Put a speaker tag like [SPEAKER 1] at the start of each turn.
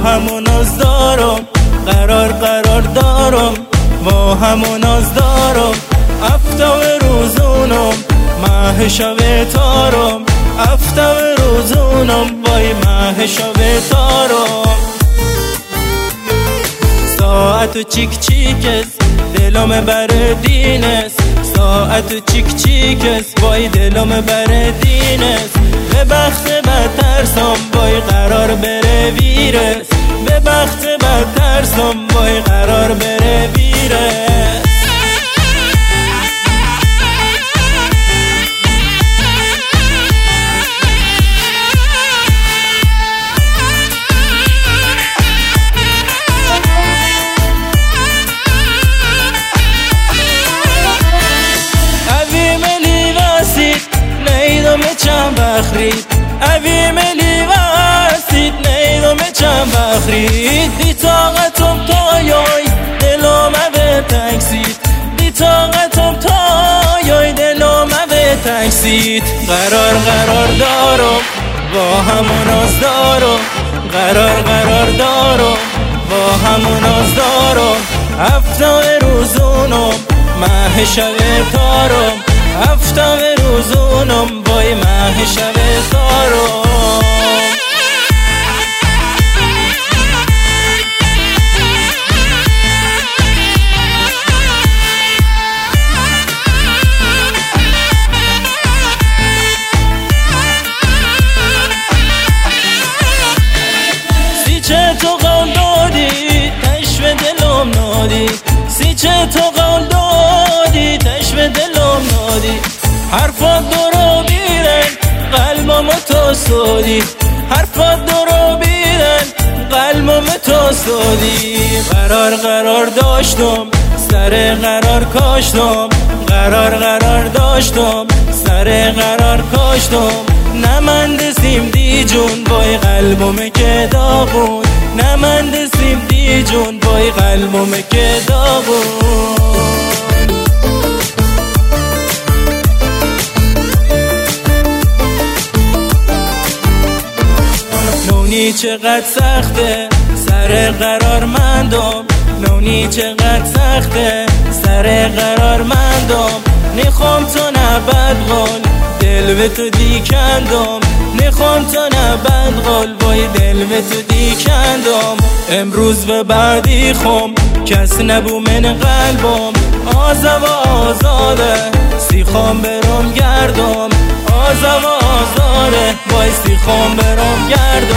[SPEAKER 1] همون ناز دارم، قرار دارم، با همون ناز دارم. افتم روزونم ماه شب تارم، افتم روزونم وای ماه شب تارم. ساعت چیک چیکس دلم بر دینس، ساعت چیک چیکس وای دلم بر دینس. به بخت بد ترسم وای قرار بره ویرس، به بخت بد ترسم وای قرار بره ویرس. چند بخرید اوی ملی وستید نیدم چند بخرید. بی طاقتم تایای دلم به تکسید، بی طاقتم تایای دلم به تکسید. قرار دارم با همون ناز دارم، قرار دارم با همون ناز دارم. افتم روزونم ماه شب تارم، افتم روزونم وای ماه شب تارم. سیچه تو قول دادی تشو دلم نادی، سیچه تو قول دادی تشو دلم نادی. حرفات درو بیرن قلبم تو سودی، حرفات درو بیرن قلبم تو سودی. قرار داشتم سر قرار کاشتم، قرار داشتم سر قرار کاشتم. نمندسیم دی جون وای قلبم که داغون، نمندسیم دی جون وای قلبم که داغون. نونی چقدر سخته سر قرار مندم، نونی چقدر سخته سر قرار مندم. نخوام تو نبد قول دل به تو دیکندم، نخوام تو نبد قول وای دل به تو دیکندم. امروز به بعدی خوم کس نبو من قلبم، آزم و آزاده سیخام برم گردم، آزم و آزاده وای سیخام برم گردم.